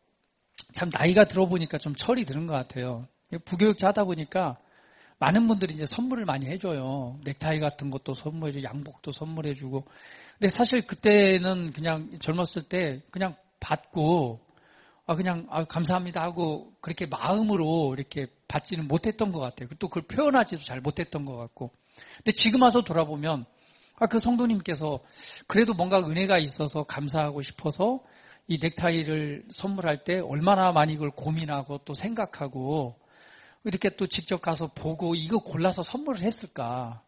참 나이가 들어보니까 좀 철이 드는 것 같아요. 부교육자 하다 보니까 많은 분들이 이제 선물을 많이 해줘요. 넥타이 같은 것도 선물해주고, 양복도 선물해주고. 근데 사실 그때는 그냥 젊었을 때 그냥 받고, 그냥 감사합니다 하고 그렇게 마음으로 이렇게 받지는 못했던 것 같아요. 또 그걸 표현하지도 잘 못했던 것 같고. 근데 지금 와서 돌아보면 그 성도님께서 그래도 뭔가 은혜가 있어서 감사하고 싶어서 이 넥타이를 선물할 때 얼마나 많이 이걸 고민하고 또 생각하고 이렇게 또 직접 가서 보고 이거 골라서 선물을 했을까.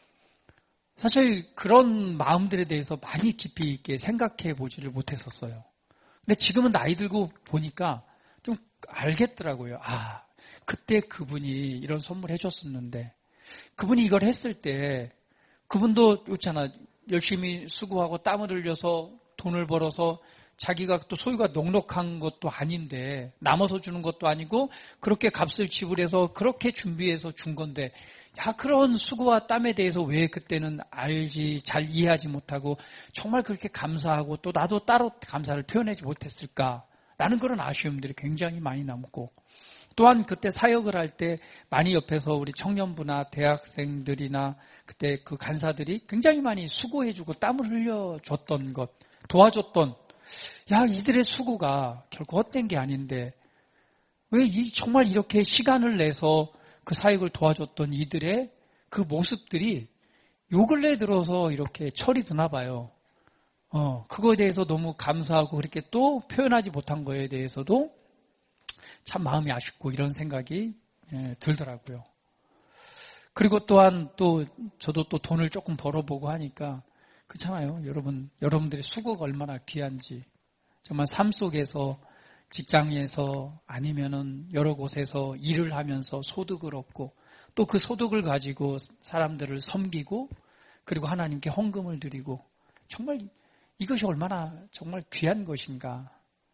사실 그런 마음들에 대해서 많이 깊이 있게 생각해 보지를 못했었어요. 근데 지금은 나이 들고 보니까 좀 알겠더라고요. 그때 그분이 이런 선물 해줬었는데 그분이 이걸 했을 때 그분도 있잖아. 열심히 수고하고 땀을 흘려서 돈을 벌어서 자기가 또 소유가 넉넉한 것도 아닌데 남아서 주는 것도 아니고 그렇게 값을 지불해서 그렇게 준비해서 준 건데 그런 수고와 땀에 대해서 왜 그때는 잘 이해하지 못하고 정말 그렇게 감사하고 또 나도 따로 감사를 표현하지 못했을까라는 그런 아쉬움들이 굉장히 많이 남고 또한 그때 사역을 할 때 많이 옆에서 우리 청년부나 대학생들이나 그때 그 간사들이 굉장히 많이 수고해주고 땀을 흘려줬던 것, 도와줬던 이들의 수고가 결코 헛된 게 아닌데 왜 정말 이렇게 시간을 내서 그 사역을 도와줬던 이들의 그 모습들이 요 근래 들어서 이렇게 철이 드나 봐요. 그거에 대해서 너무 감사하고 그렇게 또 표현하지 못한 거에 대해서도 참 마음이 아쉽고 이런 생각이 들더라고요. 그리고 또한 또 저도 또 돈을 조금 벌어보고 하니까 그렇잖아요. 여러분들의 수고가 얼마나 귀한지 정말 삶 속에서 직장에서 아니면은 여러 곳에서 일을 하면서 소득을 얻고 또 그 소득을 가지고 사람들을 섬기고 그리고 하나님께 헌금을 드리고 정말 이것이 얼마나 정말 귀한 것인가.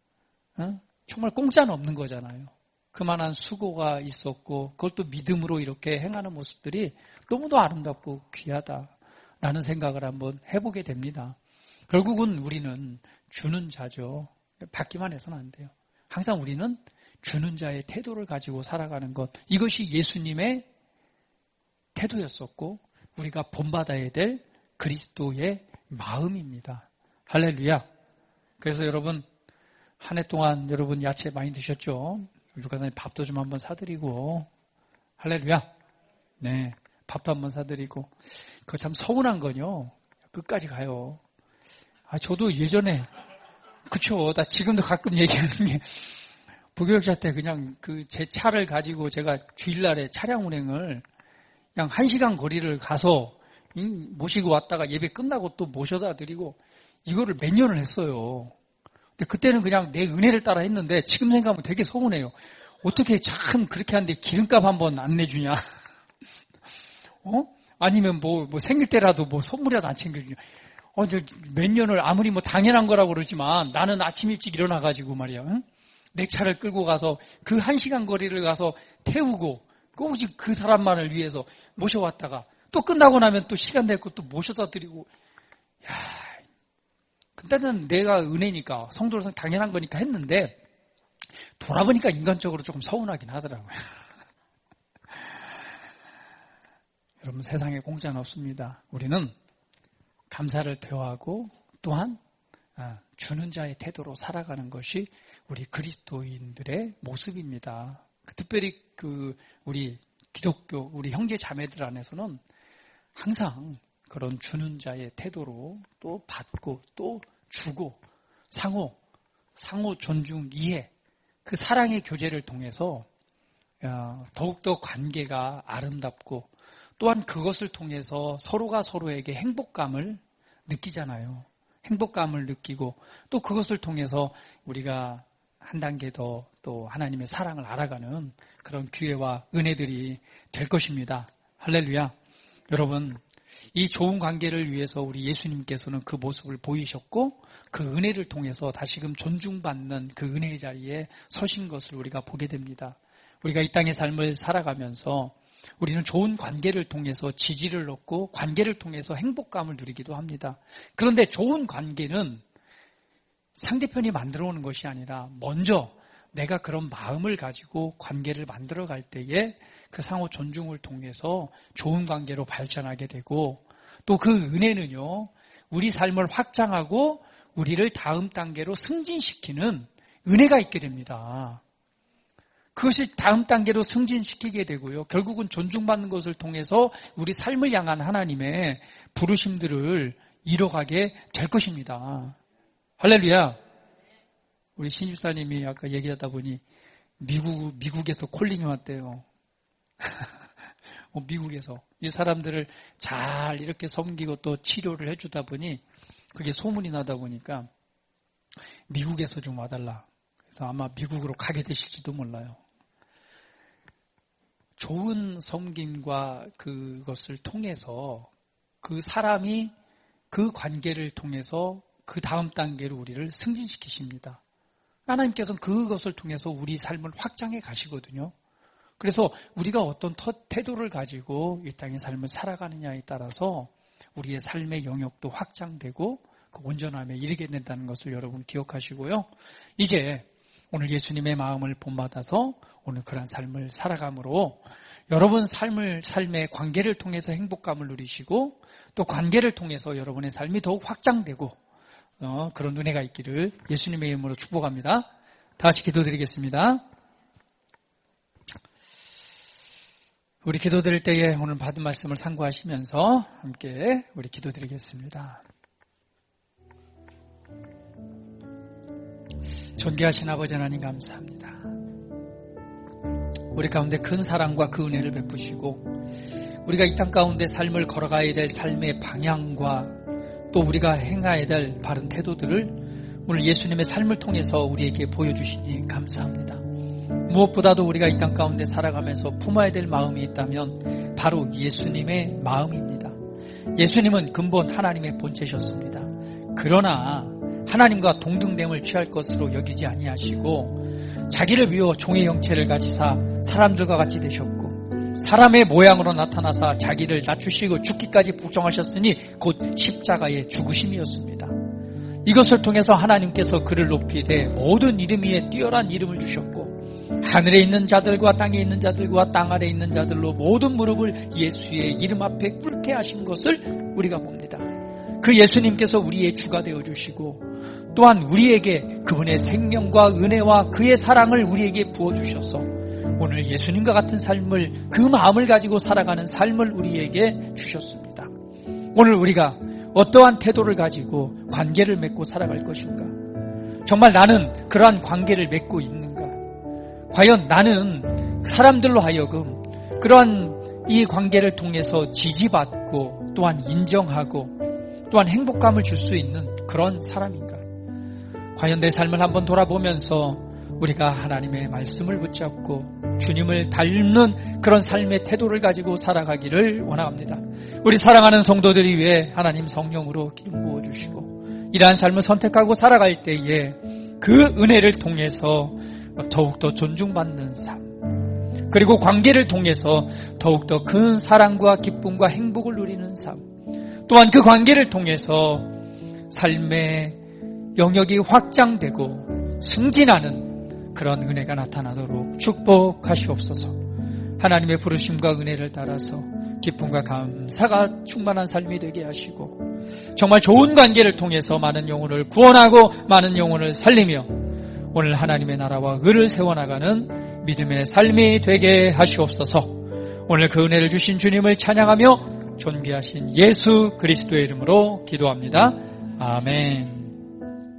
정말 공짜는 없는 거잖아요. 그만한 수고가 있었고 그걸 또 믿음으로 이렇게 행하는 모습들이 너무도 아름답고 귀하다라는 생각을 한번 해보게 됩니다. 결국은 우리는 주는 자죠. 받기만 해서는 안 돼요. 항상 우리는 주는 자의 태도를 가지고 살아가는 것. 이것이 예수님의 태도였었고 우리가 본받아야 될 그리스도의 마음입니다. 할렐루야. 그래서 여러분 한 해 동안 여러분 야채 많이 드셨죠? 유가사님 밥도 좀 한번 사드리고 할렐루야. 네, 밥도 한번 사드리고 그거 참 서운한 건요. 끝까지 가요. 저도 예전에 그쵸. 나 지금도 가끔 얘기하는 게 부교육자 때 그냥 제 차를 가지고 제가 주일날에 차량 운행을 그냥 1시간 거리를 가서 모시고 왔다가 예배 끝나고 또 모셔다 드리고 이거를 몇 년을 했어요. 근데 그때는 그냥 내 은혜를 따라 했는데 지금 생각하면 되게 서운해요. 어떻게 참 그렇게 하는데 기름값 한번 안 내주냐? 아니면 뭐 생일 때라도 뭐 선물이라도 안 챙겨주냐? 몇 년을 아무리 뭐 당연한 거라고 그러지만 나는 아침 일찍 일어나가지고 말이야. 내 차를 끌고 가서 그 1시간 거리를 가서 태우고 오직 그 사람만을 위해서 모셔왔다가 또 끝나고 나면 또 시간 내고 또 모셔다 드리고 그때는 내가 은혜니까 성도로서 당연한 거니까 했는데 돌아보니까 인간적으로 조금 서운하긴 하더라고요. 여러분 세상에 공짜는 없습니다. 우리는 감사를 표하고 또한 주는 자의 태도로 살아가는 것이 우리 그리스도인들의 모습입니다. 특별히 우리 기독교, 우리 형제 자매들 안에서는 항상 그런 주는 자의 태도로 또 받고 또 주고 상호 존중, 이해, 그 사랑의 교제를 통해서 더욱더 관계가 아름답고 또한 그것을 통해서 서로가 서로에게 행복감을 느끼잖아요. 행복감을 느끼고 또 그것을 통해서 우리가 한 단계 더 또 하나님의 사랑을 알아가는 그런 기회와 은혜들이 될 것입니다. 할렐루야. 여러분, 이 좋은 관계를 위해서 우리 예수님께서는 그 모습을 보이셨고 그 은혜를 통해서 다시금 존중받는 그 은혜의 자리에 서신 것을 우리가 보게 됩니다. 우리가 이 땅의 삶을 살아가면서 우리는 좋은 관계를 통해서 지지를 얻고 관계를 통해서 행복감을 누리기도 합니다. 그런데 좋은 관계는 상대편이 만들어 오는 것이 아니라 먼저 내가 그런 마음을 가지고 관계를 만들어 갈 때에 그 상호 존중을 통해서 좋은 관계로 발전하게 되고 또 그 은혜는요, 우리 삶을 확장하고 우리를 다음 단계로 승진시키는 은혜가 있게 됩니다. 그것이 다음 단계로 승진시키게 되고요. 결국은 존중받는 것을 통해서 우리 삶을 향한 하나님의 부르심들을 이뤄가게 될 것입니다. 할렐루야. 우리 신집사님이 아까 얘기하다 보니 미국에서 콜링이 왔대요. 미국에서 이 사람들을 잘 이렇게 섬기고 또 치료를 해주다 보니 그게 소문이 나다 보니까 미국에서 좀 와달라. 그래서 아마 미국으로 가게 되실지도 몰라요. 좋은 섬김과 그것을 통해서 그 사람이 그 관계를 통해서 그 다음 단계로 우리를 승진시키십니다. 하나님께서는 그것을 통해서 우리 삶을 확장해 가시거든요. 그래서 우리가 어떤 태도를 가지고 이 땅의 삶을 살아가느냐에 따라서 우리의 삶의 영역도 확장되고 그 온전함에 이르게 된다는 것을 여러분 기억하시고요. 이제 오늘 예수님의 마음을 본받아서 오늘 그런 삶을 살아감으로 여러분 삶의 관계를 통해서 행복감을 누리시고 또 관계를 통해서 여러분의 삶이 더욱 확장되고 그런 은혜가 있기를 예수님의 이름으로 축복합니다. 다 같이 기도드리겠습니다. 우리 기도드릴 때에 오늘 받은 말씀을 상고하시면서 함께 우리 기도드리겠습니다. 존귀하신 아버지 하나님 감사합니다. 우리 가운데 큰 사랑과 그 은혜를 베푸시고 우리가 이 땅 가운데 삶을 걸어가야 될 삶의 방향과 또 우리가 행해야 될 바른 태도들을 오늘 예수님의 삶을 통해서 우리에게 보여주시니 감사합니다. 무엇보다도 우리가 이 땅 가운데 살아가면서 품어야 될 마음이 있다면 바로 예수님의 마음입니다. 예수님은 근본 하나님의 본체셨습니다. 그러나 하나님과 동등됨을 취할 것으로 여기지 아니하시고 자기를 비워 종의 형체를 가지사 사람들과 같이 되셨고 사람의 모양으로 나타나사 자기를 낮추시고 죽기까지 복종하셨으니 곧 십자가의 죽으심이었습니다. 이것을 통해서 하나님께서 그를 높이되 모든 이름 위에 뛰어난 이름을 주셨고 하늘에 있는 자들과 땅에 있는 자들과 땅 아래에 있는 자들로 모든 무릎을 예수의 이름 앞에 꿇게 하신 것을 우리가 봅니다. 그 예수님께서 우리의 주가 되어주시고 또한 우리에게 그분의 생명과 은혜와 그의 사랑을 우리에게 부어주셔서 오늘 예수님과 같은 삶을 그 마음을 가지고 살아가는 삶을 우리에게 주셨습니다. 오늘 우리가 어떠한 태도를 가지고 관계를 맺고 살아갈 것인가? 정말 나는 그러한 관계를 맺고 있는가? 과연 나는 사람들로 하여금 그러한 이 관계를 통해서 지지받고 또한 인정하고 또한 행복감을 줄 수 있는 그런 사람인가? 과연 내 삶을 한번 돌아보면서 우리가 하나님의 말씀을 붙잡고 주님을 닮는 그런 삶의 태도를 가지고 살아가기를 원합니다. 우리 사랑하는 성도들이 위해 하나님 성령으로 기름 부어주시고 이러한 삶을 선택하고 살아갈 때에 그 은혜를 통해서 더욱더 존중받는 삶 그리고 관계를 통해서 더욱더 큰 사랑과 기쁨과 행복을 누리는 삶 또한 그 관계를 통해서 삶의 영역이 확장되고 승진하는 그런 은혜가 나타나도록 축복하시옵소서. 하나님의 부르심과 은혜를 따라서 기쁨과 감사가 충만한 삶이 되게 하시고 정말 좋은 관계를 통해서 많은 영혼을 구원하고 많은 영혼을 살리며 오늘 하나님의 나라와 의를 세워나가는 믿음의 삶이 되게 하시옵소서. 오늘 그 은혜를 주신 주님을 찬양하며 존귀하신 예수 그리스도의 이름으로 기도합니다. 아멘.